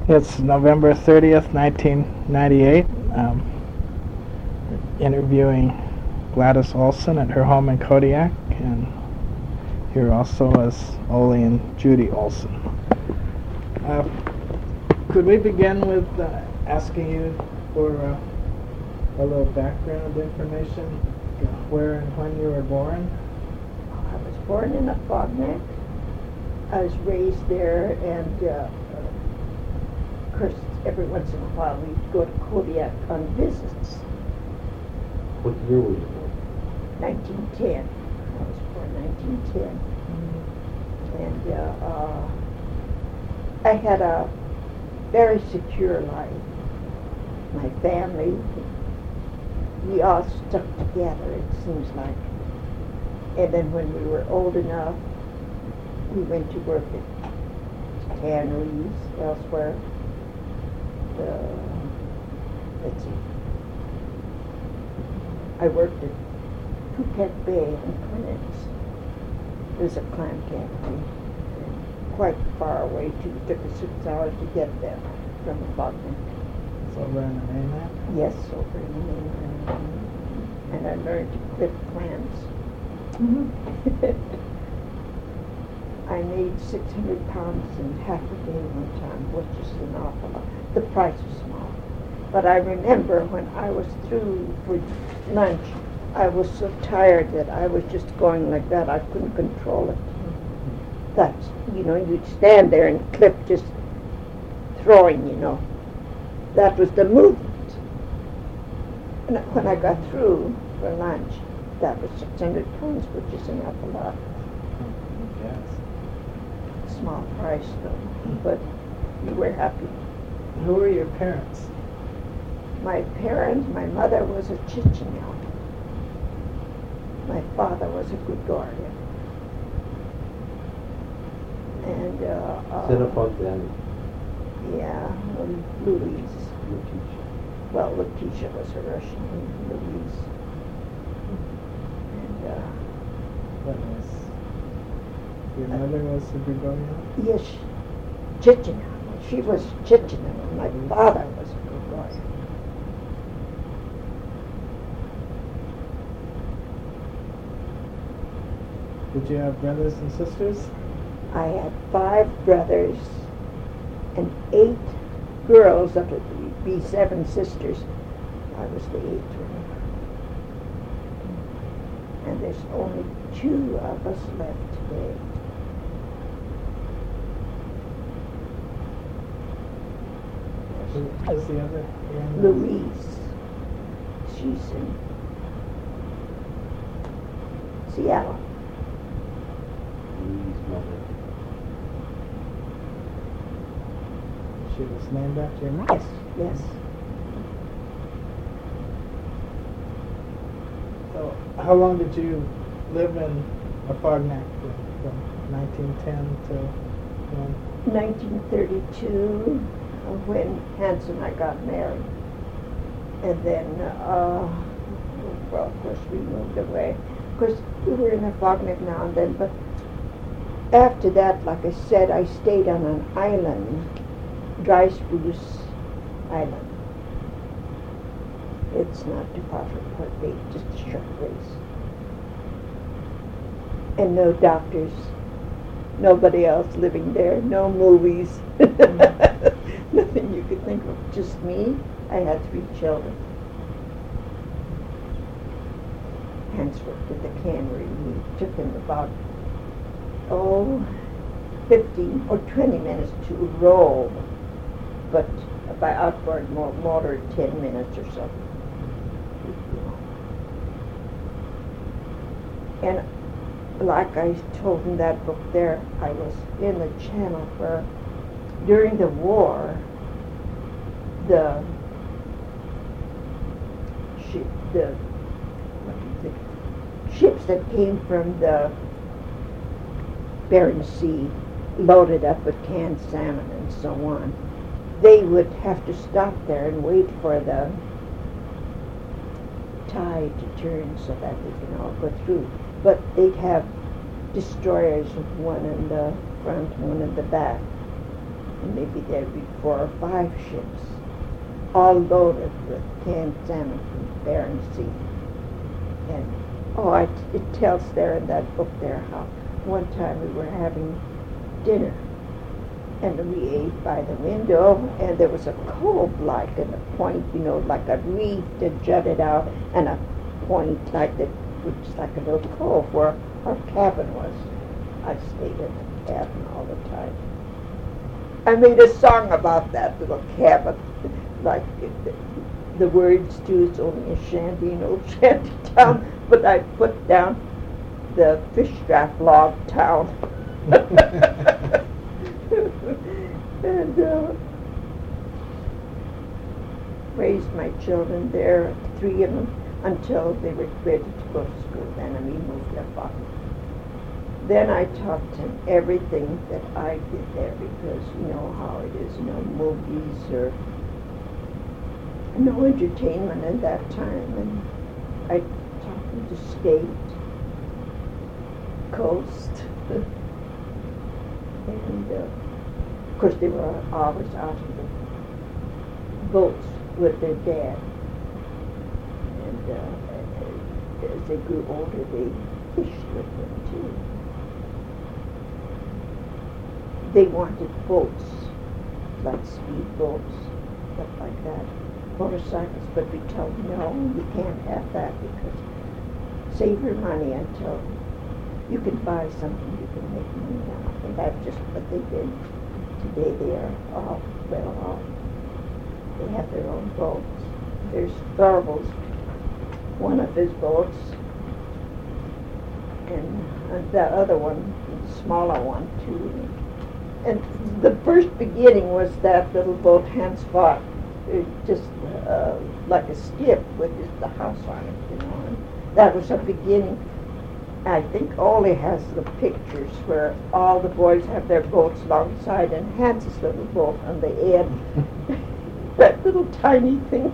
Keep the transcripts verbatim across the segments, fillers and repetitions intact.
It's November thirtieth, nineteen ninety-eight. Um, interviewing Gladys Olson at her home in Kodiak, and here also is Ole and Judy Olson. Uh, could we begin with uh, asking you for uh, a little background information, uh, where and when you were born? I was born in Afognak. I was raised there, and uh, of course, every once in a while we'd go to Kodiak on visits. What year were you born? nineteen ten. I was born nineteen ten. And uh, uh, I had a very secure life. My family, we all stuck together, it seems like. And then when we were old enough, we went to work at tanneries elsewhere. Uh, let's see. I worked at Phuket Bay in Clemens. There's a clam factory, quite far away too. It took us six hours to get there from Afognak. It's over in the mainland? Yes, over in the mainland. And I learned to clip clams. Mm-hmm. I made six hundred pounds in half a day one time, which is an awful lot. The price was small. But I remember when I was through for lunch, I was so tired that I was just going like that. I couldn't control it. That's, you know, you'd stand there and clip, just throwing, you know. That was the movement. And when I got through for lunch, that was six hundred pounds, which is an awful lot. Yes. Small price, though, but we were happy. Who were your parents? My parents, my mother was a Chichenel. My father was a Gregorian. And, uh... uh Cinepog then. Yeah, um, Louise. Letitia. Well, Letitia was a Russian name, Louise. And, uh... What was... Your mother was a Gregorian? Yes, Chichenel. She was Chichenel, and my father was a Gregorian. Did you have brothers and sisters? I had five brothers and eight girls. That would be seven sisters. I was the eighth one. And there's only two of us left today. Who is the other? Louise. She's in Seattle. Louise's mother. She was named after your mom? Yes, yes. So, how long did you live in Afognak from nineteen ten to when? nineteen thirty-two, when Hans and I got married. And then, uh, well, of course, we moved away. Of course, we were in Afognak now and then, but after that, like I said, I stayed on an island, Dry Spruce Island. It's not too far from Port Bay, just a short ways. And no doctors, nobody else living there, no movies, nothing you could think of, just me. I had three children. Hans worked at the cannery. He took him about, oh, fifteen or twenty minutes to row, but by outboard mo- motor, ten minutes or so. And like I told in that book there, I was in the channel where during the war, the ship, the what do you think, ships that came from the Bering Sea, loaded up with canned salmon and so on, they would have to stop there and wait for the tide to turn so that they can all go through. But they'd have destroyers, one in the front, one in the back, and they maybe there'd be four or five ships, all loaded with canned salmon from Bering Sea. And, oh, I, it tells there in that book there how one time we were having dinner, and we ate by the window, and there was a cove like and a point, you know, like a reef that jutted out, and a point like that, which is like a little cove where our cabin was. I stayed in the cabin all the time. I made a song about that little cabin, like the, the words to it's only a shanty, an old shanty town, but I put down the fish trap log town. And uh, raised my children there, three of them, until they were ready to go to school. Then we moved up on. Then I taught them everything that I did there, because you know how it is, no movies or no entertainment at that time. And I taught them to skate, coast, and uh, of course they were always out of the boats with their dad. And uh, as they grew older, they fished with them too. They wanted boats, like speed boats, stuff like that, motorcycles, but we told them, no, you can't have that, because save your money until you can buy something you can make money on. And that's just what they did. Today they are all well off. They have their own boats. There's Thorvald's, one of his boats, and the other one, the smaller one too. And the first beginning was that little boat Hans bought, uh, just uh, like a skiff with just the house on it, you know. And that was a beginning. I think Ole has the pictures where all the boys have their boats alongside, and Hans's little boat on the end. That little tiny thing.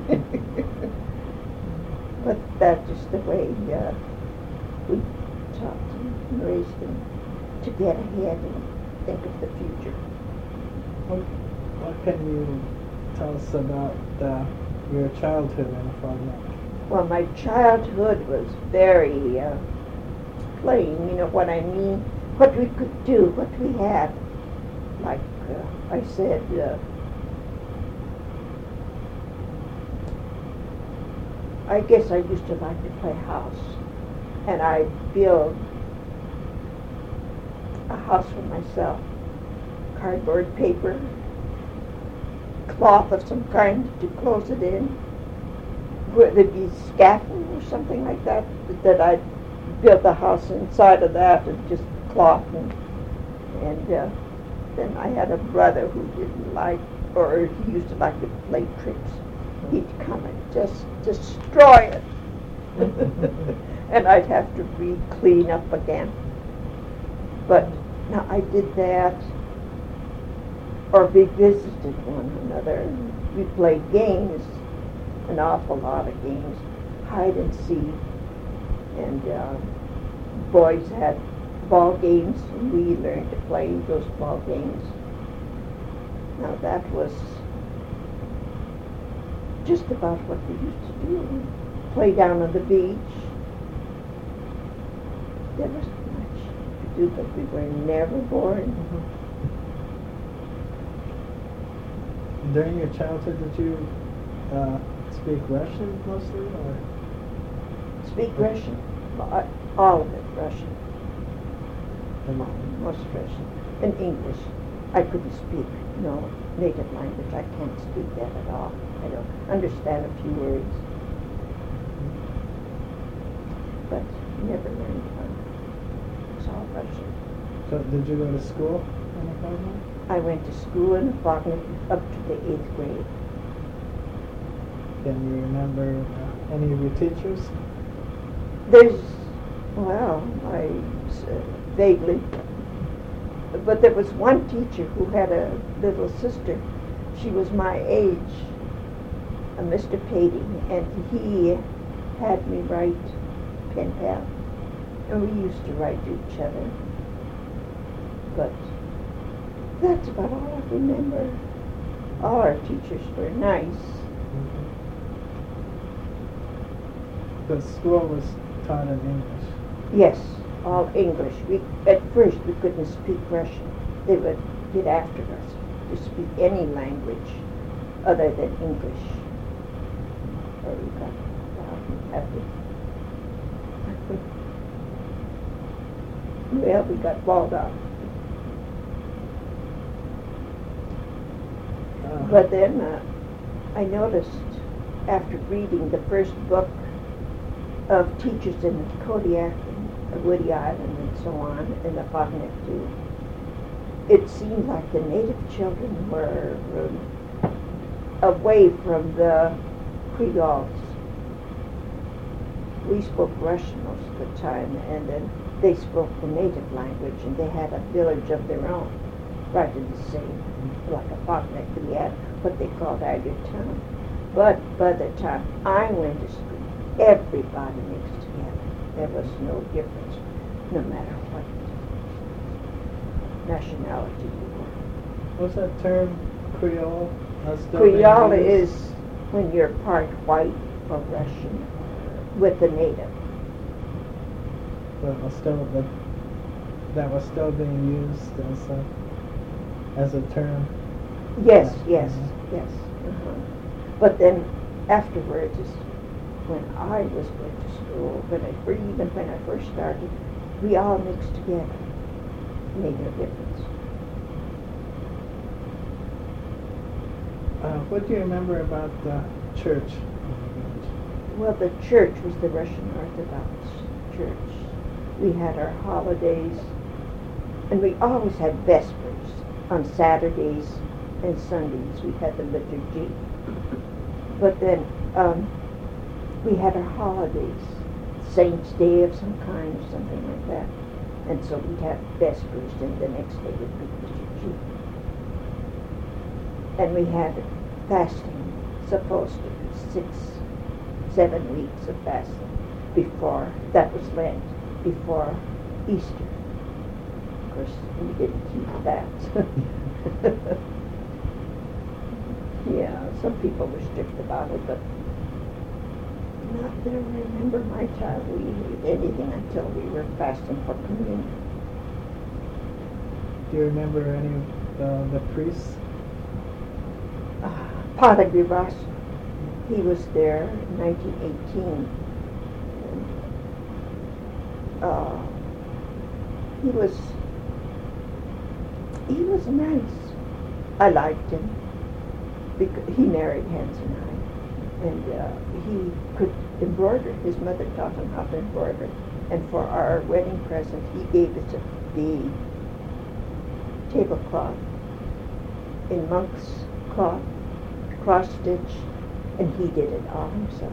But that's just the way uh, we taught them and raised them to get ahead and think of the future. What, what can you tell us about uh, your childhood in Frontenac? Well, my childhood was very uh, plain, you know what I mean? What we could do, what we had. Like uh, I said, uh, I guess I used to like to play house, and I build a house for myself. Cardboard paper, cloth of some kind to close it in. Would it be scaffold or something like that? That I'd build the house inside of that, and just cloth. And, and uh, then I had a brother who didn't like, or he used to like to play tricks. He'd come and just destroy it. And I'd have to re-clean up again. But now I did that, or we visited one another. We played games, an awful lot of games, hide and seek, and uh, boys had ball games, and we learned to play those ball games. Now that was just about what we used to do. Play down on the beach. There wasn't much to do, but we were never bored. Mm-hmm. During your childhood, did you uh, speak Russian mostly, or? Speak Russian. Uh, all of it Russian. And Most Russian. And English. I couldn't speak, no native language. I can't speak that at all. I don't understand a few words. But never learned one. It's all Russian. So did you go to school in the Frontenac? I went to school in Frontenac up to the eighth grade. Can you remember uh, any of your teachers? There's, well, I uh, vaguely, but there was one teacher who had a little sister. She was my age, a Mister Patey, and he had me write pen pal, and we used to write to each other. But that's about all I remember. All our teachers were nice. The school was taught in English. Yes, all English. We at first we couldn't speak Russian. They would get after us to speak any language other than English. Or we got um, happy. Well, we got balled out. Uh, But then uh, I noticed after reading the first book of teachers in Kodiak and Woody Island and so on, and the Fogneck too, it seemed like the native children were um, away from the Creoles. We spoke Russian most of the time, and then they spoke the native language, and they had a village of their own, right in the same, like a Fogneck, we had what they called Agate Town. But by the time I went to school, everybody mixed together. There was no difference, no matter what nationality you were. What's that term, Creole? That's still Creole being used? is when you're part white or Russian with the native. But was still that that was still being used as a as a term. Yes, Yeah. yes, yes. Uh-huh. But then afterwards, is when I was going to school, when I, or even when I first started, we all mixed together. Made no difference. Uh, what do you remember about the church? Well, the church was the Russian Orthodox Church. We had our holidays, and we always had vespers on Saturdays and Sundays. We had the liturgy. But then um, we had our holidays, Saint's Day of some kind or something like that. And so we'd have vespers, and the next day would be liturgy. And we had fasting, supposed to be six, seven weeks of fasting before, that was Lent, before Easter. Of course, we didn't keep that. Yeah, some people were strict about it, but not that I remember my child. We didn't eat anything until we were fasting for communion. Do you remember any of the, the priests? Uh, Padre Grasso, he was there in nineteen eighteen. And, uh, he was, he was nice. I liked him. Because he married Hans and I, and uh, he could embroider. His mother taught him how to embroider, and for our wedding present, he gave us a, the tablecloth in monk's cloth, cross stitch, and he did it all himself.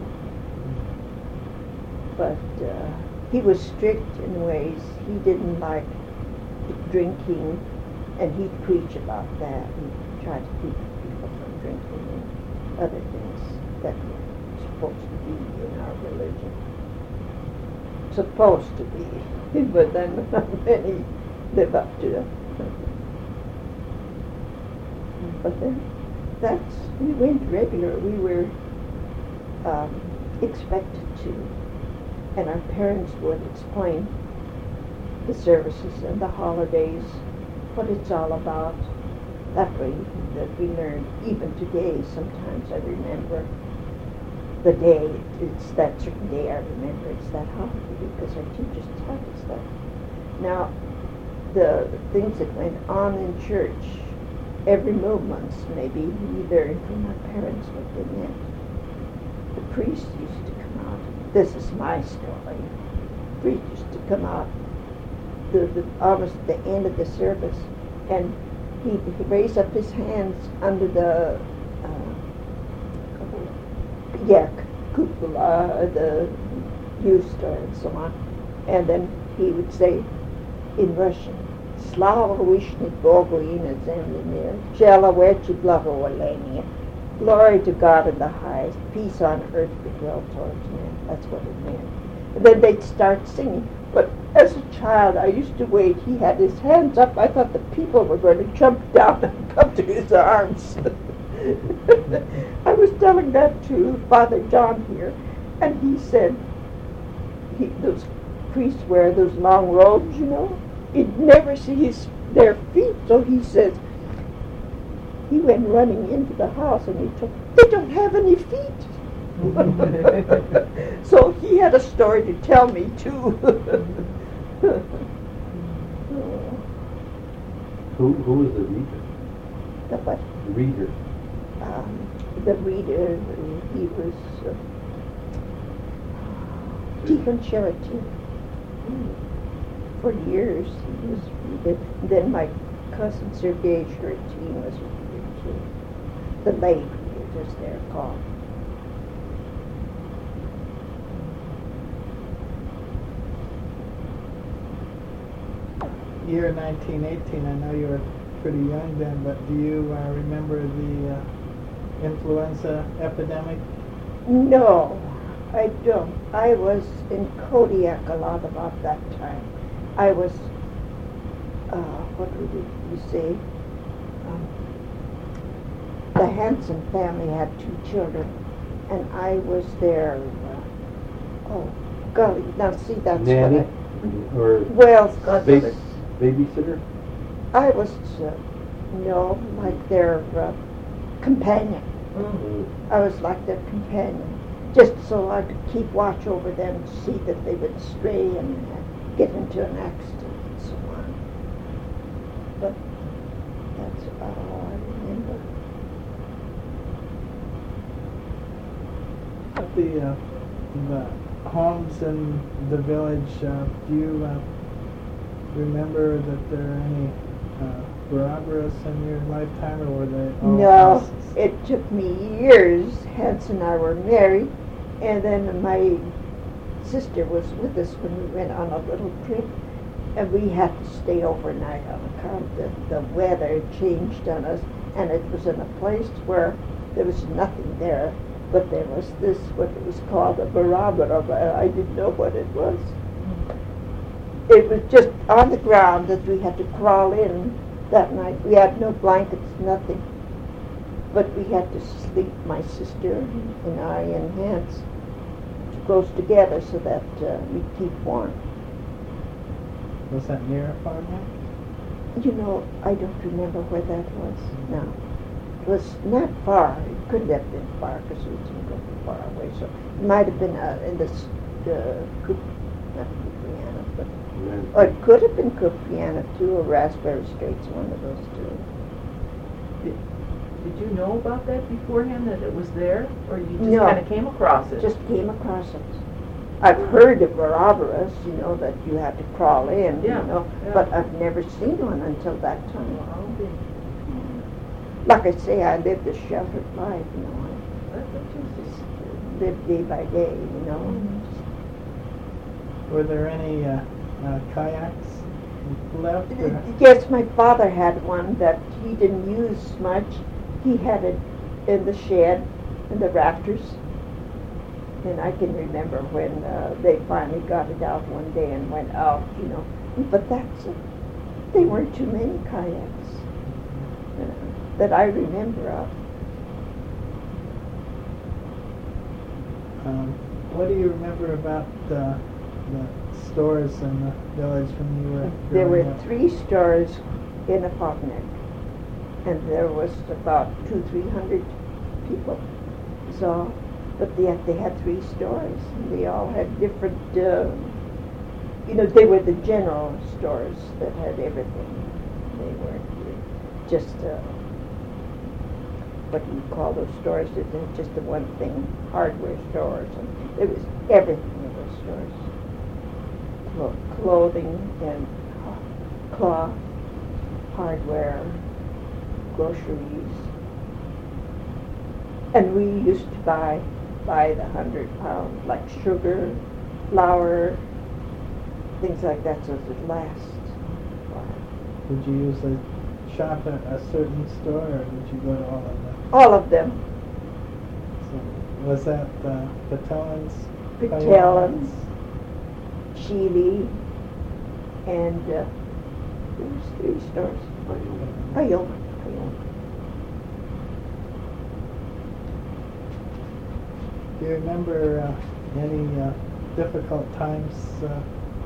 But uh, he was strict in ways. He didn't like drinking, and he'd preach about that and try to keep people from drinking and other things that were supposed to be in our religion. Supposed to be, but then not many live up to it. But then, that's, we went regular. We were um, expected to, and our parents would explain the services and the holidays, what it's all about. That way that we learned, even today, sometimes I remember the day, it's that certain day I remember, it's that holiday, because our teachers taught us that. Now, the things that went on in church, every movement, maybe, we learned from our parents what they meant. The priest used to come out, this is my story, the priest used to come out the, the, almost at the end of the service, and He, he raised up his hands under the, uh, yeah, cupola, the yusta, and so on. And then he would say in Russian, Slava Vishnu Bogu ina zemlji mir, Chela vechi blagovolenia. Glory to God in the highest, peace on earth, goodwill towards men. That's what it meant. And then they'd start singing, But as a child, I used to wait. He had his hands up. I thought the people were going to jump down and come to his arms. I was telling that to Father John here, and he said, he, those priests wear those long robes, you know. He'd never see his, their feet, so he says, he went running into the house and he took, they don't have any feet. So he had a story to tell me too. Who who was the reader? The what? The reader. Um, the reader, he was uh, Deacon Sheraton. For years he was reader. Then my cousin Sergei Sheratin was a reader too. The lay readers, as they're called. Year nineteen eighteen, I know you were pretty young then, but do you uh, remember the uh, influenza epidemic? No, I don't. I was in Kodiak a lot about that time. I was, uh, what would you, you say? Um, the Hanson family had two children, and I was their, uh, oh, golly, now see, that's Nanny? what I, Or well, bas- babysitter? I was, uh, no, like their uh, companion. Mm. I was like their companion, just so I could keep watch over them, see that they would stray and uh, get into an accident and so on. But that's about all I remember. The, uh, the homes in the village, uh, do you uh, remember that there are any uh, Barabaras in your lifetime, or were they all No, houses? it took me years. Hans and I were married, and then my sister was with us when we went on a little trip, and we had to stay overnight on account of the weather changed on us, and it was in a place where there was nothing there, but there was this, what it was called, a Barabara, but I didn't know what it was. It was just on the ground that we had to crawl in that night. We had no blankets, nothing. But we had to sleep, my sister and I and Hans, close together so that uh, we'd keep warm. Was that near a farmhouse? You know, I don't remember where that was now. It was not far. It couldn't have been far because we didn't go far away. So it might have been uh, in the, uh, Coop, not Cupriana, but or it could have been Cupriana too, or Raspberry Straits, one of those two. Did, did you know about that beforehand, that it was there? Or you just No. kind of came across it? Just came across it. I've heard of Barabaras, you know, that you had to crawl in, Yeah, you know, yeah. but I've never seen one until that time. Well, I'll be- Like I say, I lived a sheltered life, you know. that's interesting. I lived day by day, you know. Were there any uh, uh, kayaks left? Or? Yes, my father had one that he didn't use much. He had it in the shed, in the rafters. And I can remember when uh, they finally got it out one day and went out, you know. But that's it. They weren't too many kayaks uh, that I remember of. Um, what do you remember about uh, the stores in the village when you were There were growing up? three stores in a Apopnik, and there was about two, three hundred people. So, but yet they had three stores, and they all had different, uh, you know, they were the general stores that had everything. They weren't uh, just, uh, what do you call those stores? It was just the one thing, hardware stores, and it was everything in those stores. Clo- Clothing and cloth, hardware, groceries. And we used to buy buy the hundred pound, like sugar, flour, things like that, so it would last. Did you usually shop at a certain store, or did you go to all of them? All of them. So, was that uh, Patelins? Patelins, Chile, And uh, there was three stores. Ioma, Ioma. Do you remember uh, any uh, difficult times uh,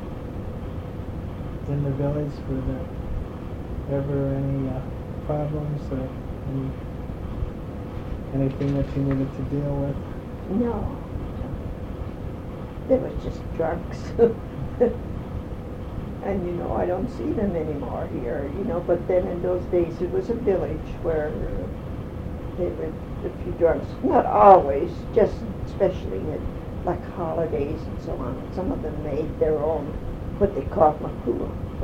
in the village? Were there ever any uh, problems or any, anything that you needed to deal with? No. They was just drunks. And, you know, I don't see them anymore here, you know, but then in those days it was a village where uh, they were a few drunks. Not always, just especially at, like, holidays and so on. Some of them made their own, what they called makua.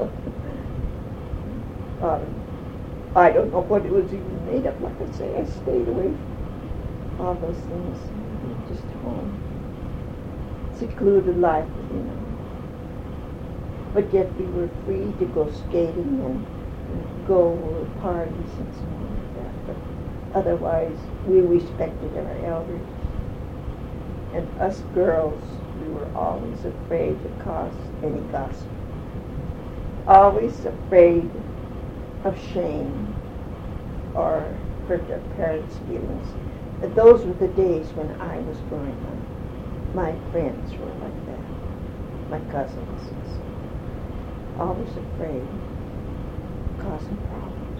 um, I don't know what it was even made of. Like I say, I stayed away from all those things, just home. Secluded life, you know. But yet we were free to go skating and go to parties and so on like that. But otherwise, we respected our elders. And us girls, we were always afraid to cause any gossip. Always afraid of shame or hurt our parents' feelings. And those were the days when I was growing up. My friends were like that, my cousins and so on. Always afraid of causing problems.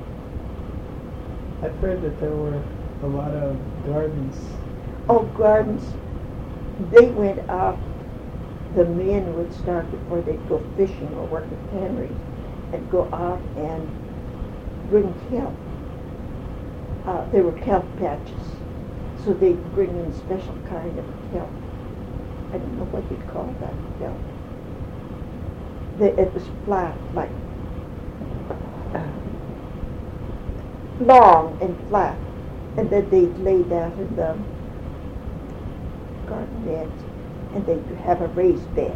I've heard that there were a lot of gardens. Oh, gardens. They went off, the men would start before they'd go fishing or work at tanneries and go out and bring kelp. Uh, there were kelp patches. So they'd bring in special kind of kelp. I don't know what you'd call that kelp. The, it was flat, like uh, long and flat, and then they'd lay that in the garden beds, and they'd have a raised bed,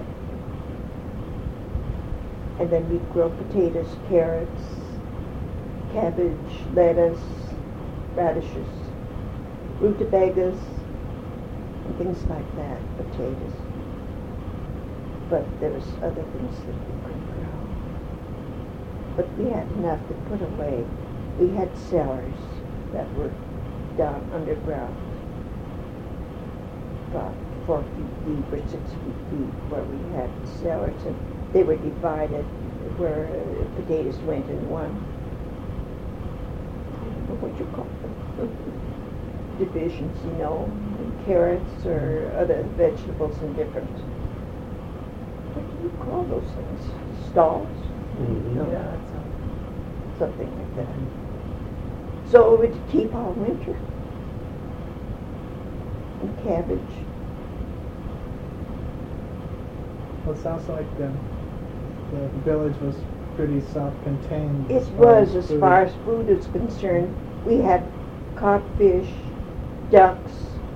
and then we'd grow potatoes, carrots, cabbage, lettuce, radishes, rutabagas, and things like that, potatoes. But there was other things that we couldn't grow. But we had enough to put away. We had cellars that were down underground, about four feet deep or six feet deep, where we had cellars, and they were divided where uh, potatoes went in one. I don't know what you call them. Divisions, you know, and carrots or other vegetables in different. What do you call those things? Stalls? Mm-hmm. No. Yeah, that's a- Something like that. So it would keep all winter. And cabbage. Well, it sounds like the, the village was pretty self-contained. It as far was, as food. far as food is concerned. We had codfish, ducks,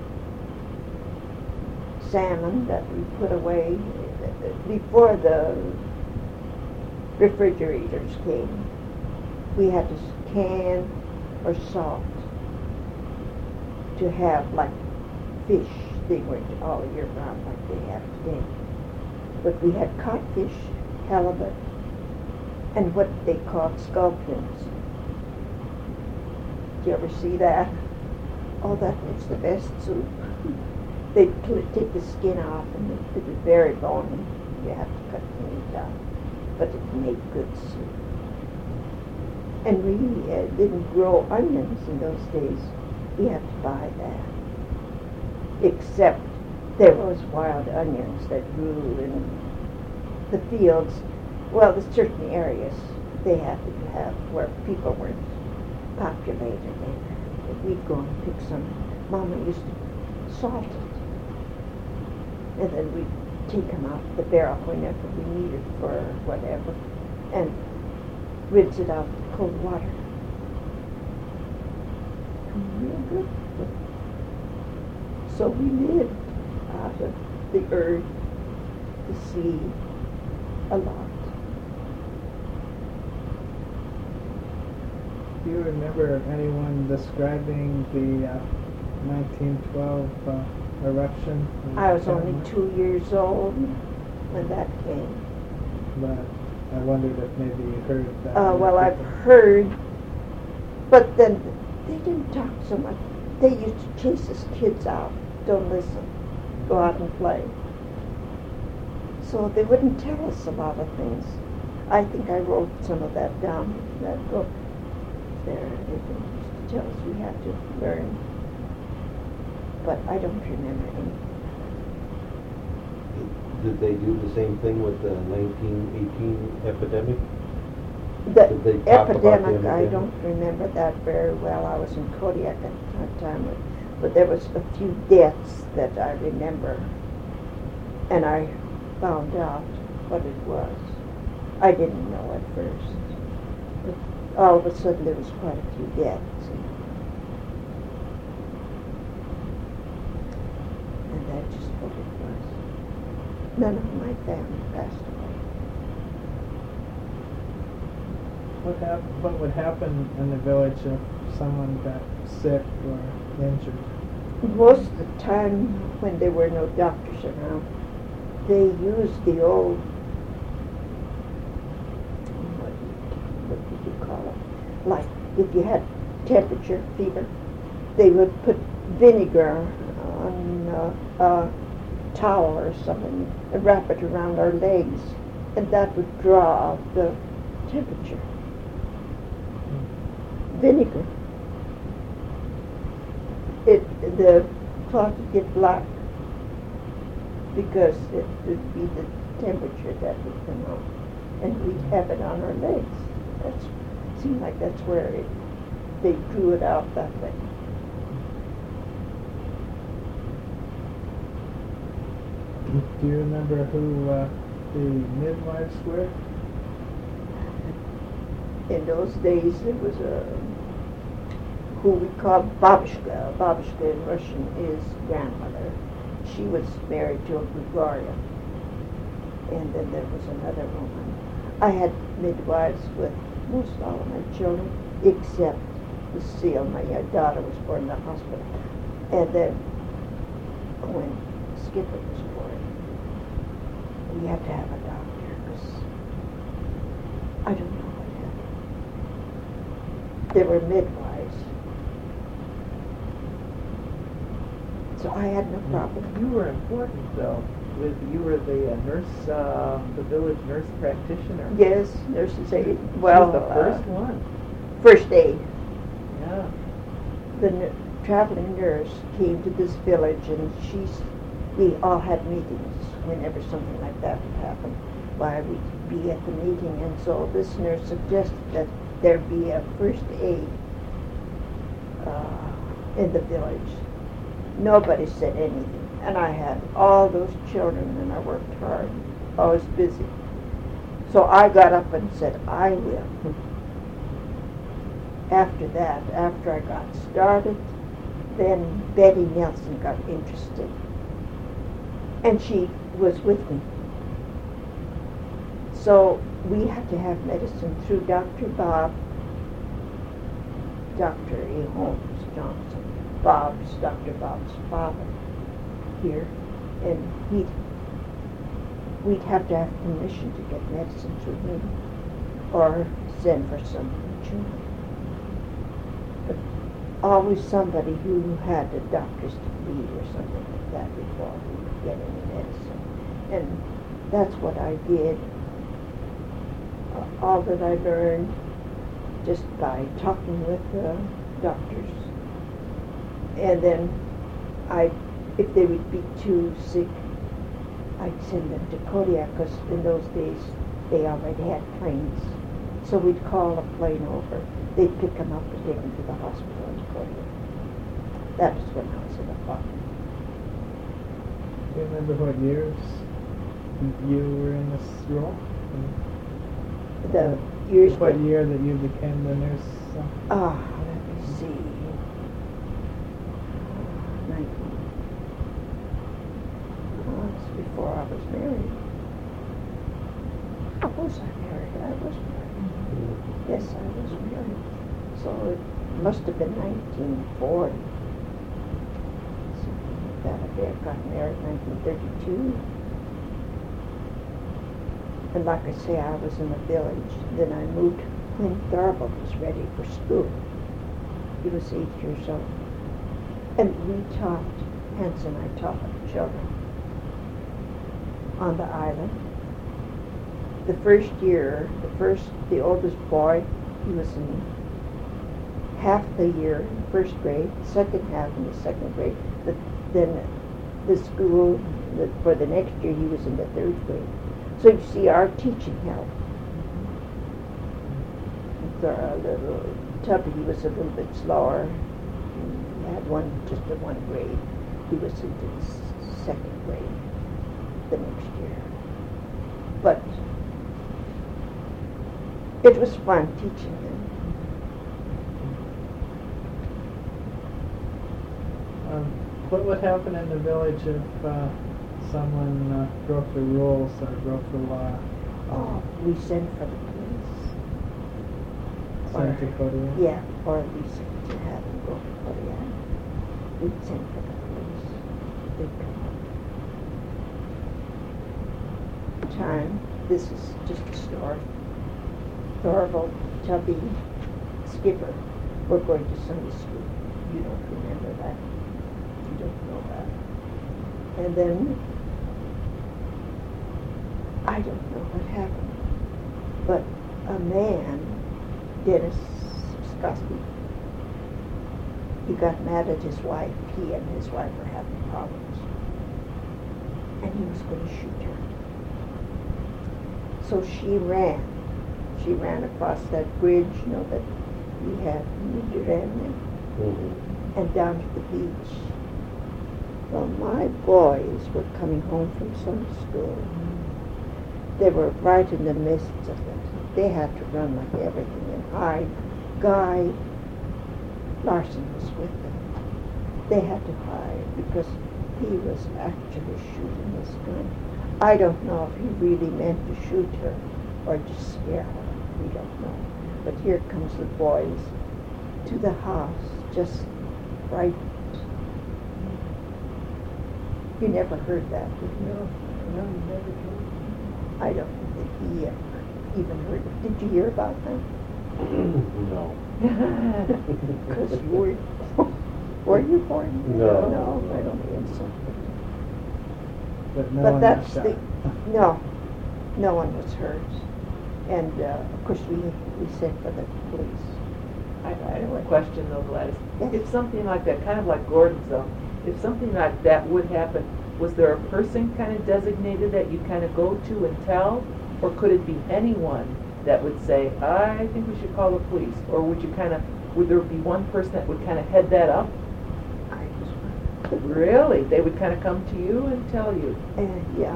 salmon that we put away before the refrigerators came. We had to can or salt to have like fish. They weren't all year round like they have today. But we had codfish, halibut, and what they called sculpins. Did you ever see that? Oh, that was the best soup. They'd pl- take the skin off, and it, it was very bony. You have to cut the meat out, but it made good soup. And we uh, didn't grow onions in those days. We had to buy that. Except there was wild onions that grew in the fields. Well, the certain areas they had to have where people weren't populated there. But we'd go and pick some. Mama used to salt it. And then we'd take them out of the barrel whenever we needed for whatever, and rinse it out with cold water. Real good. So we lived out of the earth, the sea, a lot. Do you remember anyone describing the uh, nineteen twelve uh, eruption? I was only two years old when that came. But I wondered if maybe you heard that. Uh, other well, I've people- heard, but then they didn't talk so much. They used to chase us kids out, don't listen, go out and play. So they wouldn't tell us a lot of things. I think I wrote some of that down in that book there. They used to tell us we had to learn, but I don't remember any. Did they do the same thing with the nineteen eighteen epidemic? The Did they talk about the epidemic, I epidemic? don't remember that very well. I was in Kodiak at that time, but, but there was a few deaths that I remember, and I found out what it was. I didn't know at first, but all of a sudden there was quite a few deaths, and, and that's just what it was. None of my family passed away. What hap- what would happen in the village if someone got sick or injured? Most of the time, when there were no doctors around, they used the old, what, what did you call it? Like, if you had temperature, fever, they would put vinegar on uh, a towel or something and wrap it around our legs, and that would draw out the temperature. Vinegar. It, the cloth would get black because it would be the temperature that would come out, and we'd have it on our legs. That's seemed like that's where it, they drew it out that way. Do you remember who uh, the midwives were? In those days, there was a who we call babushka. Babushka in Russian is grandmother. She was married to a Bulgaria, and then there was another woman. I had midwives with most all of my children, except Lucille. My uh, daughter was born in the hospital, and then when Skipper was born, we had to have a doctor because I don't know what happened. There were midwives. So I had no problem. You were important though. With you were the uh, nurse, uh, the village nurse practitioner. Yes, nurses aid. She Well, was the first uh, one. first aid. Yeah. The n- traveling nurse came to this village, and she's. We all had meetings whenever something like that would happen. Why we'd be at the meeting, and so this nurse suggested that there be a first aid uh, in the village. Nobody said anything, and I had all those children, and I worked hard. I was busy. So I got up and said, I will. After that, after I got started, then Betty Nelson got interested, and she was with me. So we had to have medicine through Doctor Bob, Doctor E. Holmes Johnson. Bob's, Doctor Bob's father here, and he'd, we'd have to have permission to get medicine through him or send for some children. But always somebody who had a doctor's degree or something like that before we could get any medicine. And that's what I did. Uh, all that I learned just by talking with the doctors. And then I, if they would be too sick, I'd send them to Kodiak, because in those days they already had planes. So we'd call a plane over. They'd pick them up and take them to the hospital in Kodiak. That was when I was in the farm. Do you remember what years you were in this role? The years What when- year that you became the nurse? uh, Ah, let me see. Nineteen. Oh, it's before I was married. How was I married? I was married. Yes, I was married. So it must have been nineteen forty. Something like that. I got married in nineteen thirty-two. And like I say, I was in the village. Then I moved when Thorvald was ready for school. He was eight years old. And we taught, Hans and I taught the children on the island. The first year, the first, the oldest boy, he was in half the year, first grade, second half in the second grade. The, then the school, the, for the next year, he was in the third grade. So you see, our teaching helped. The little Tubby was a little bit slower. He had one, just a one grade. He was into the s- second grade the next year. But it was fun teaching them. Um, what would happen in the village if uh, someone uh, broke the rules or broke the law? Oh, we sent for the police. Sent to Kodiak? Yeah, or we sent to have them go to Kodiak. We'd send for the police. They'd come up. Time, this is just a story. Thorvald, Tubby, Skipper, we're going to Sunday school. You don't remember that. You don't know that. And then, I don't know what happened, but a man, Dennis Skosky, he got mad at his wife. He and his wife were having problems. And he was going to shoot her. So she ran. She ran across that bridge, you know, that we had in New Jersey, Mm-hmm. and down to the beach. Well, my boys were coming home from Sunday school. They were right in the midst of it. They had to run like everything and hide. Guy Larson was with them. They had to hide because he was actually shooting this gun. I don't know if he really meant to shoot her or just scare her. We don't know. But here comes the boys to the house, just right. You never heard that, did you? No, no, you never told me. I don't think he ever even heard it. Did you hear about that? No. Because you were, were you born? No. No, I don't think so. But no But one that's was the, shot. no, no one was hurt. And, uh, of course, we, we sent for the police. I, I have a question though, Gladys. Yes. If something like that, kind of like Gordon's though, if something like that would happen, was there a person kind of designated that you kind of go to and tell? Or could it be anyone that would say, I think we should call the police? Or would you kind of, would there be one person that would kind of head that up? I just, Really? They would kind of come to you and tell you? and, yeah.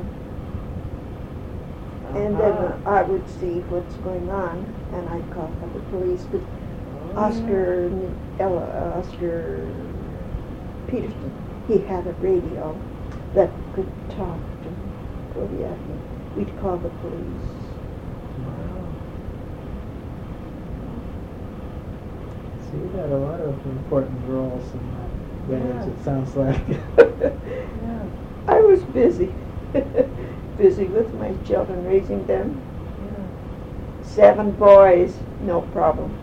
And then Uh-huh. I would see what's going on, and I'd call for the police. But Oh, Oscar, Ella, Oscar Peterson, he had a radio that could talk to Kodiak. We'd call the police. Wow. So you had a lot of important roles in that village, Yeah. it sounds like. Yeah. I was busy, busy with my children, raising them. Yeah. Seven boys, no problem.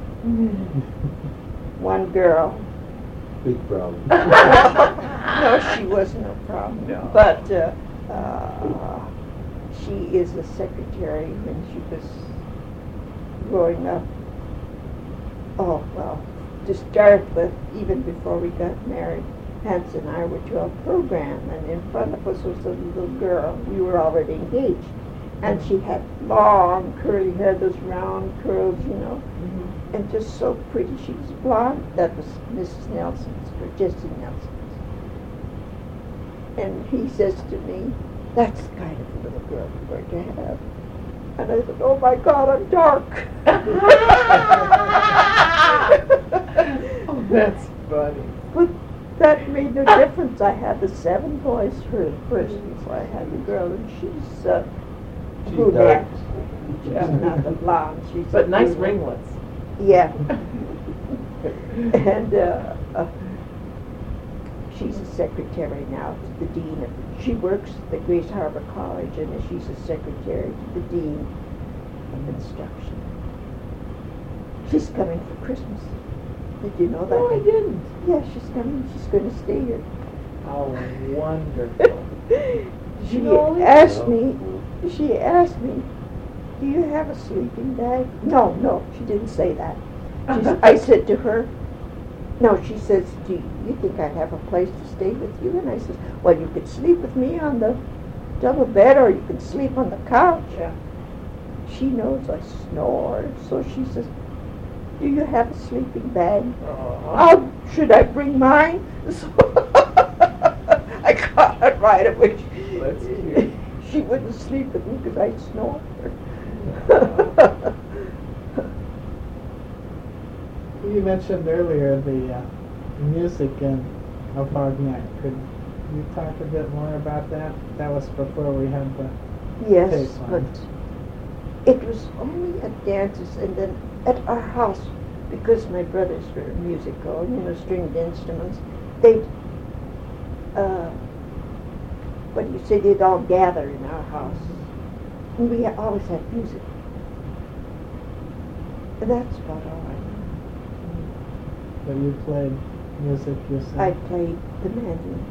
One girl. Big problem. No, she was no problem. No. But uh, uh, she is a secretary when she was growing up. Oh, well, to start with, even before we got married, Hans and I were to a program, and in front of us was a little girl. We were already engaged. And she had long curly hair, those round curls, you know, Mhm. and just so pretty. She was blonde. That was Missus Nelson's, or Jesse Nelson's. And he says to me, that's the kind of little girl we're going to have. And I said, oh my God, I'm dark. Oh, that's funny. But that made no difference. I had the seven boys for first before I had the girl, and she's uh, She's brunette. dark. She's not the blonde. She's But nice brunette. ringlets. Yeah. And uh, uh, She's a secretary now to the dean of, she works at the Grace Harbor College, and she's a secretary to the dean of instruction. She's coming for Christmas. Did you know that? No, I didn't. Yeah, she's coming. She's going to stay here. How wonderful. She You know, asked me, she asked me, do you have a sleeping bag? No, no, she didn't say that. She s- I said to her, no, she says, do you, you think I'd have a place to stay with you? And I said, well, you could sleep with me on the double bed, or you could sleep on the couch. Yeah. She knows I snore, so she says, do you have a sleeping bag? Aw. How should I bring mine? So I caught it right away. That's cute. She wouldn't sleep with me because I snore. You mentioned earlier the uh, music in Alpognac. Could you talk a bit more about that? That was before we had the Yes, tape but on. it was only at dances, and then at our house, because my brothers were musical, you know, stringed instruments, they'd, uh, what do you say, they'd all gather in our house. And we always had music. And that's about all I know. But you played music yourself. I played the mandolin.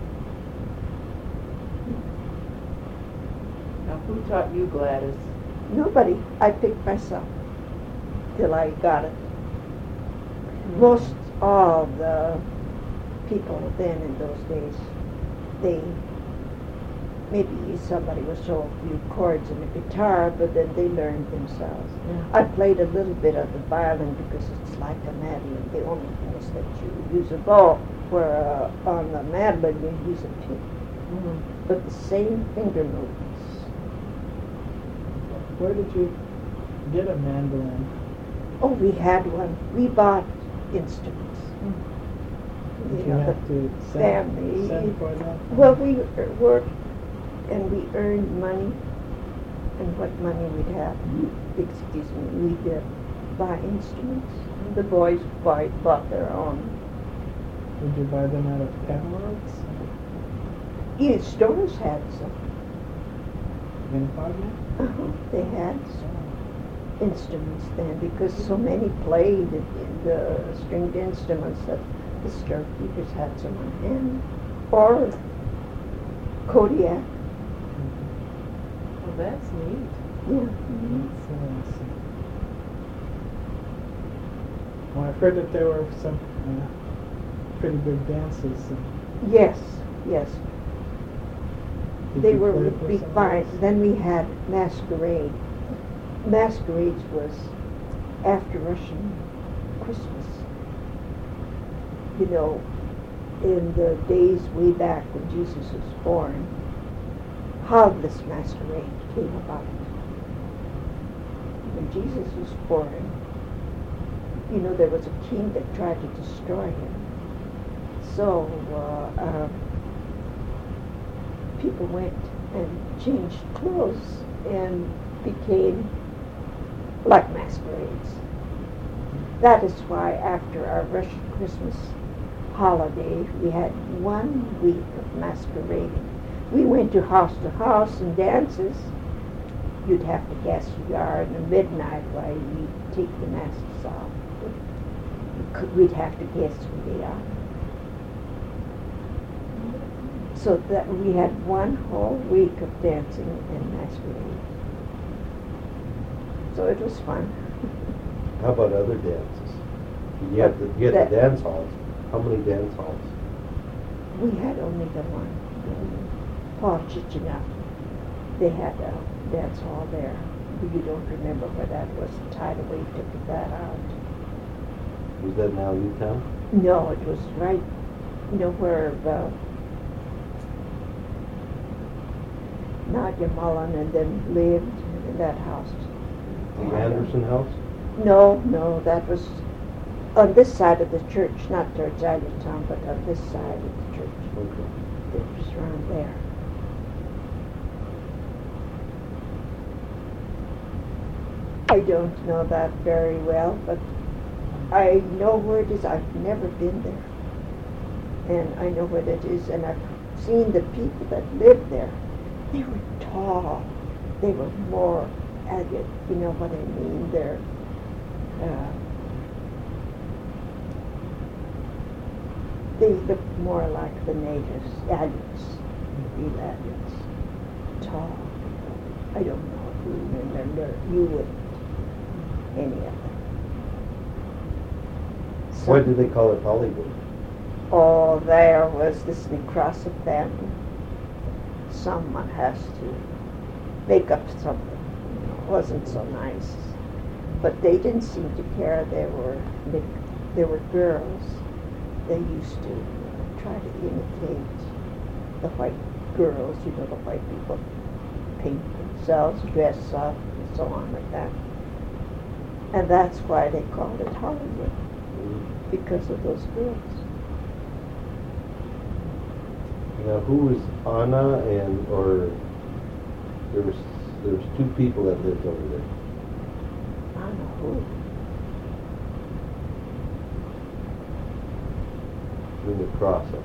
Now, who taught you, Gladys? Nobody. I picked myself till I got it. Most all the people then in those days, they, maybe somebody was shown a few chords in the guitar, but then they learned themselves. Yeah. I played a little bit of the violin because it's like a mandolin. The only thing is that you use a bow, where uh, on the mandolin you use a pick. Mhm. But the same finger movements. Where did you get a mandolin? Oh, we had one. We bought instruments. Did You you know, have the to send, family. send for that? Well, we er- worked and we earned money, and what money we'd have, excuse me, we'd uh, buy instruments. The boys buy, bought their own. Did you buy them out of catalogs Each stores had some. in Fognac? Uh-huh. They had some instruments then, because so many played the, the stringed instruments that the storekeepers had some on hand, or Kodiak. Well, that's neat. Yeah. That's interesting. Well, I've heard that there were some uh, pretty good dances. And Yes, yes. did They you were play would for be some of fine. those? Then we had masquerade. Masquerades was after Russian Christmas. You know, in the days way back when Jesus was born, how this masquerade came about. When Jesus was born, you know, there was a king that tried to destroy him. So, uh, uh, people went and changed clothes and became like masquerades. That is why after our Russian Christmas holiday, we had one week of masquerading. We went to house to house and dances. You'd have to guess who you are in the midnight while we take the masks off. We could- We'd have to guess who they are. So that we had one whole week of dancing and masquerade. So it was fun. How about other dances? You had the, you had That- the dance halls. How many dance halls? We had only the one, Paul Chichina. They had a dance hall there. You don't remember where that was. The tidal wave took that out. Was that now Newtown? No, it was right, you know, where uh, Nadia Mullen and them lived in that house. The Anderson House? No, no, that was on this side of the church, not towards Allentown, but on this side of the church. Okay. It was around there. I don't know that very well, but I know where it is. I've never been there. and I know what it is, and I've seen the people that lived there. They were tall. They were more agate, you know what I mean? They're, uh, they look more like the natives, agates, real agates, tall. I don't know if you remember, you wouldn't, any of them. Why do they call it Hollywood? Oh, there was this Necrosset family. Someone has to make up something. You know, it wasn't so nice. But they didn't seem to care. There were, there were girls. They used to uh, try to imitate the white girls, you know, the white people paint themselves, dress up, and so on like that. And that's why they called it Hollywood, because of those girls. Now, who was Anna and, or there was, there was two people that lived over there? Anna who? In the Crosset.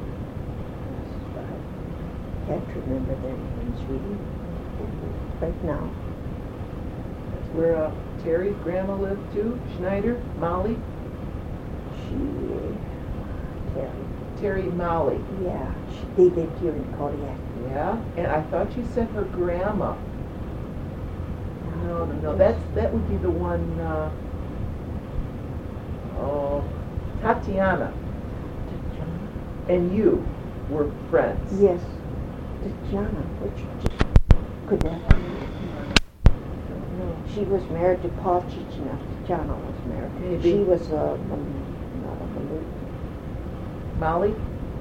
I can't remember their names really right now. That's where uh, Terry's grandma lived too. Schneider, Molly, She, Terry, Terry Molly. yeah, she, they lived here in Kodiak. Yeah, and I thought you said her grandma. No, no, no. That's that would be the one. Uh, oh, Tatiana and you were friends. Yes, Tatiana, which could that be? No, she was married to Paul Chichina. Tatiana was married. Maybe. She was a, um, not a Malut. Molly.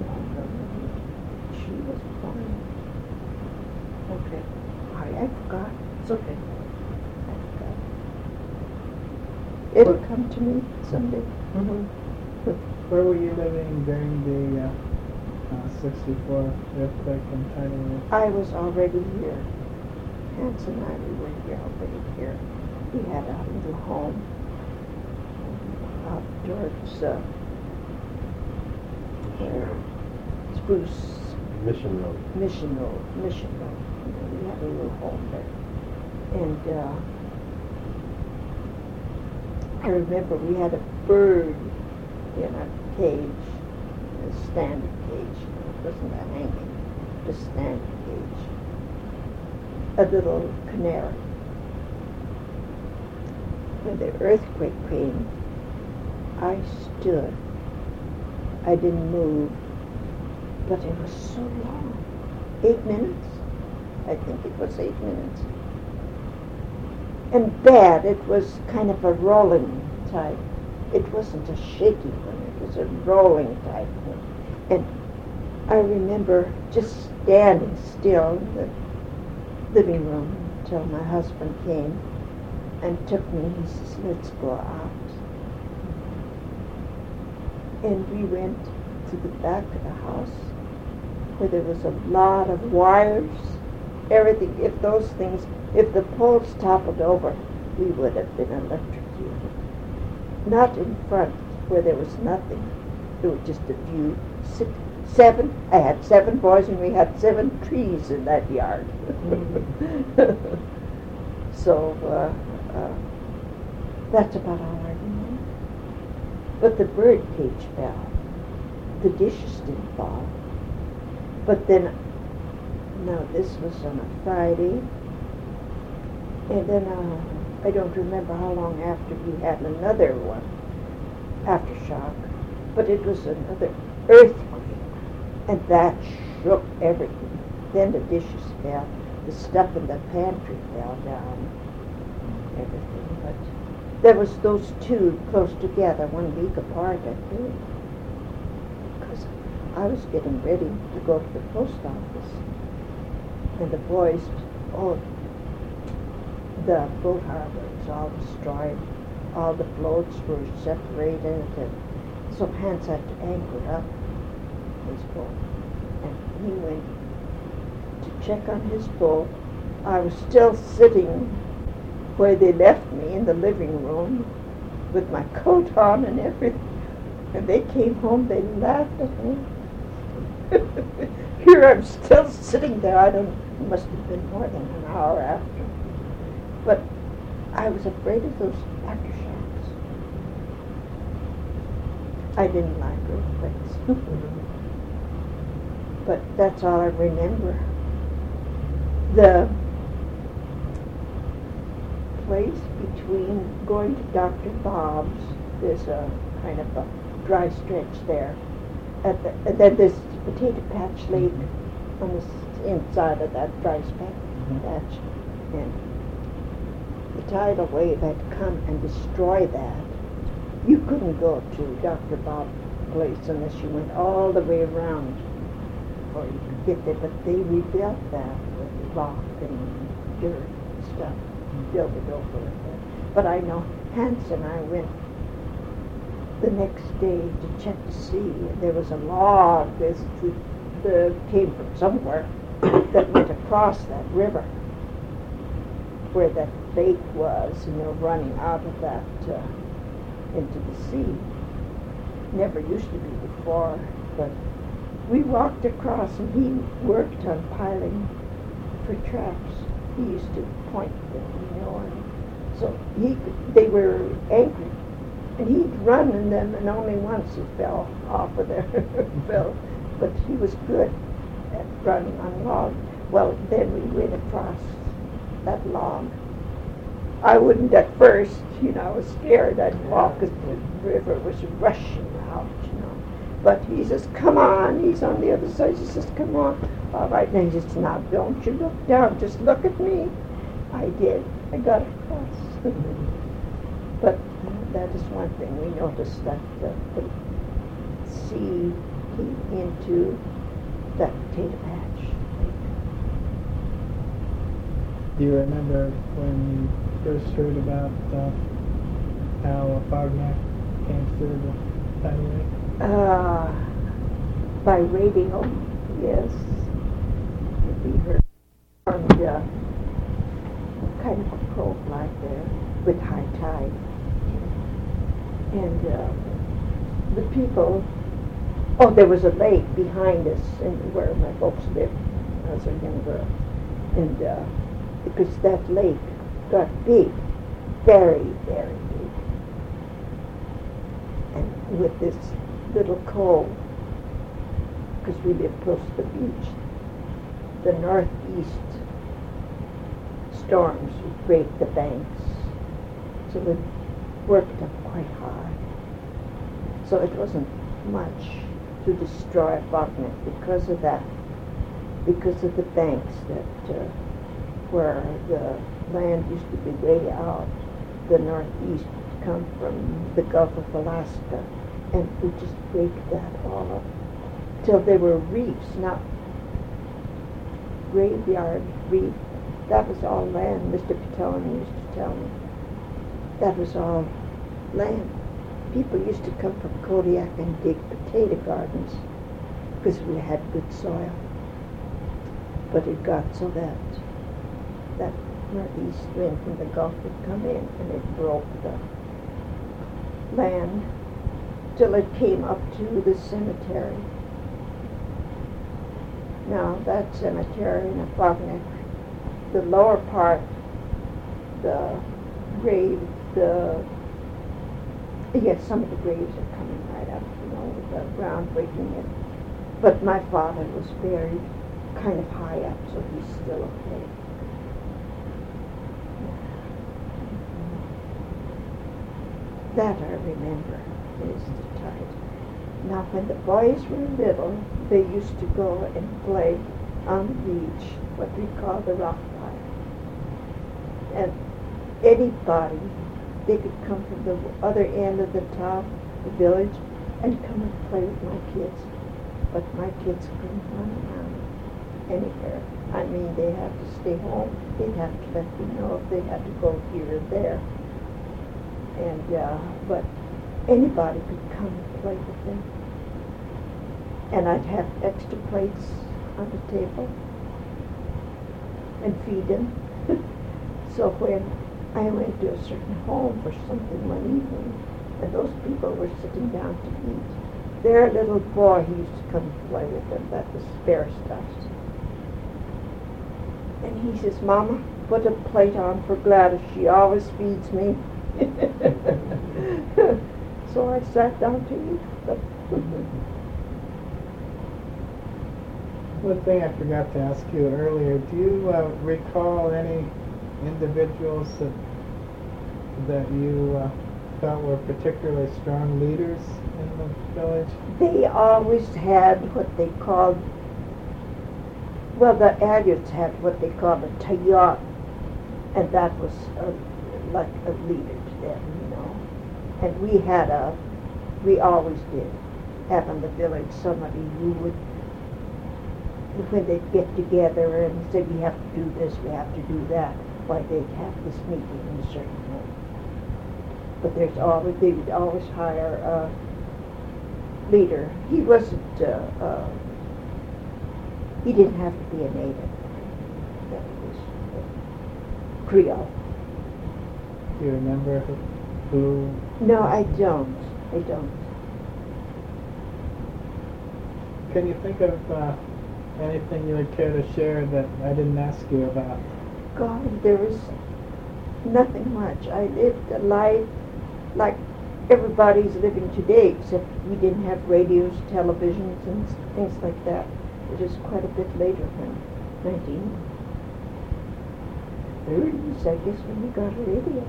She was fine. Okay, I, I forgot. it's okay. I forgot. It'll come to me someday. Mm-hmm. Where were you living during the uh, uh, sixty-four earthquake and tidal wave? I was already here. Hans and I, we were here already here. We had a little home out towards uh, where Spruce Mission Road. Mission Road, Mission Road. You know, we had a little home there. And uh, I remember we had a bird in a cage, a standard cage. It wasn't a hanging, a standard cage. A little canary. When the earthquake came, I stood. I didn't move, but it was so long. Eight minutes? I think it was eight minutes. And bad, it was kind of a rolling type. It wasn't a shaky one, it was a rolling type one. And I remember just standing still in the living room until my husband came and took me. He says, let's go out. And we went to the back of the house where there was a lot of wires, everything. If those things, if the poles toppled over, we would have been electrocuted. Not in front where there was nothing. There was just a few, six, seven, I had seven boys and we had seven trees in that yard. Mm-hmm. So, uh, uh, that's about all I remember. But the bird cage fell. The dishes didn't fall. But then, now this was on a Friday, and then uh, I don't remember how long after we had another one, aftershock, but it was another earthquake, and that shook everything. Then the dishes fell, the stuff in the pantry fell down, everything. But there was those two close together, one week apart, I think, because I was getting ready to go to the post office, and the boys, oh, the boat harbor was all destroyed. All the floats were separated, and so Hans had to anchor up his boat. And he went to check on his boat. I was still sitting where they left me in the living room with my coat on and everything. And they came home, they laughed at me. Here I'm still sitting there. I don't, it must have been more than an hour after. But I was afraid of those aftershocks. I didn't like earthquakes. But that's all I remember. The place between going to Doctor Bob's, there's a kind of a dry stretch there. At the, and then there's Potato Patch Lake on the s- inside of that dry patch. patch. And the tidal wave had come and destroy that. You couldn't go to Doctor Bob's place unless you went all the way around or you could get there. But they rebuilt that with rock and dirt and stuff. Built it over with that. But I know Hans and I went the next day to check to see. There was a log that the, came from somewhere that went across that river where that lake was, and they're running out of that uh, into the sea. Never used to be before, but we walked across and he worked on piling for traps. He used to point them, you know, and so he could, they were angry. And he'd run in them, and only once he fell off of there. fell. But he was good at running on logs. Well, then we went across that log. I wouldn't at first, you know, I was scared. I'd walk as the river was rushing out, you know. But he says, come on. He's on the other side. He says, come on. All right. And he says, now don't you look down. Just look at me. I did. I got across. But that is one thing we noticed, that the, the sea came into that potato patch. Do you remember when you first heard about uh, how Fognak came through the tidal wave? Uh, by radio, yes. We heard on uh, kind of a profile there with high tide. And uh, the people, oh, there was a lake behind us and where my folks lived as a young girl. And uh, because that lake got big, very, very big. And with this little cove, because we lived close to the beach, the northeast storms would break the banks. So it worked up quite hard. So it wasn't much to destroy Fognak because of that, because of the banks that uh, where the land used to be way out, the northeast would come from the Gulf of Alaska, and would just break that all up till there were reefs, not graveyard reef. That was all land. Mister Patelin used to tell me. That was all land. People used to come from Kodiak and dig potato gardens because we had good soil. But it got so that that northeast wind from the Gulf would come in and it broke the land till it came up to the cemetery. Now that cemetery in Fognak, the lower part, the grave, the yes, some of the graves are coming right up, you know, with the ground breaking in. But my father was buried kind of high up, so he's still okay. That I remember is the tide. Now, when the boys were little, they used to go and play on the beach, what we call the rock pile. And anybody, they could come from the other end of the town, the village, and come and play with my kids. But my kids couldn't run around anywhere. I mean, they had to stay home. They'd have to let me know if they had to go here or there. And, uh, but anybody could come and play with them. And I'd have extra plates on the table and feed them. So when I went to a certain home for something one evening, and those people were sitting down to eat. Their little boy, he used to come and play with them, that was Bear Stuffs. And he says, Mama, put a plate on for Gladys, she always feeds me. So I sat down to eat them. One thing I forgot to ask you earlier, do you uh, recall any individuals that, that you uh, felt were particularly strong leaders in the village? They always had what they called, well, the Aryans had what they called a tayat, and that was a, like a leader to them, you know. And we had a, we always did have in the village somebody who would, when they'd get together and say, we have to do this, we have to do that, why they'd have this meeting in a certain way. But there's always, they would always hire a leader. He wasn't, uh, uh, he didn't have to be a native. That was uh, Creole. Do you remember who? who No, I don't. I don't. Can you think of uh, anything you would care to share that I didn't ask you about? God, there was nothing much. I lived a life like everybody's living today, except we didn't have radios, televisions, and things like that. It is quite a bit later than nineteen thirties, I guess, when we got a radio.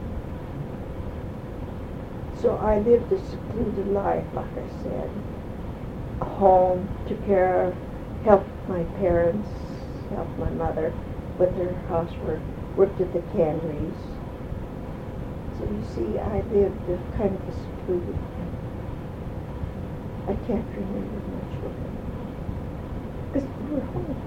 So I lived a secluded life, like I said. A home, took care of, helped my parents, helped my mother with her housework, worked at the canneries. So you see, I lived a kind of a secluded life. I can't remember much of it. Because we were home.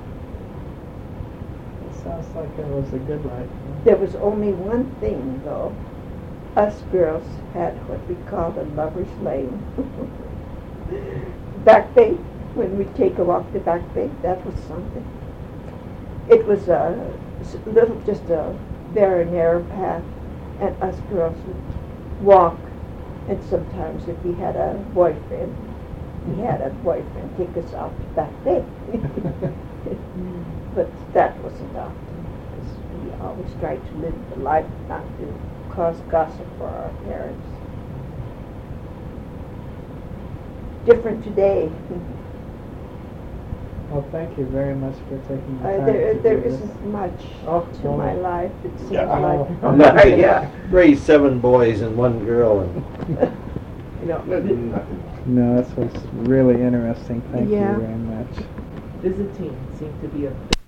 It sounds like it was a good life. Huh? There was only one thing, though. Us girls had what we called a lover's lane. Back Bay, when we'd take a walk to Back Bay, that was something. It was a little, just a very narrow path, and us girls would walk, and sometimes if we had a boyfriend, we had a boyfriend take us out to Back Bay. But that wasn't often, because we always tried to live the life, not to cause gossip for our parents. Different today. Well, thank you very much for taking the Uh, time there to there do this. isn't much Oh, to no. my life. It seems Yeah. like Yeah, raised seven boys and one girl, and You know, No, this was really interesting. Thank Yeah. you very much. visiting seemed to be a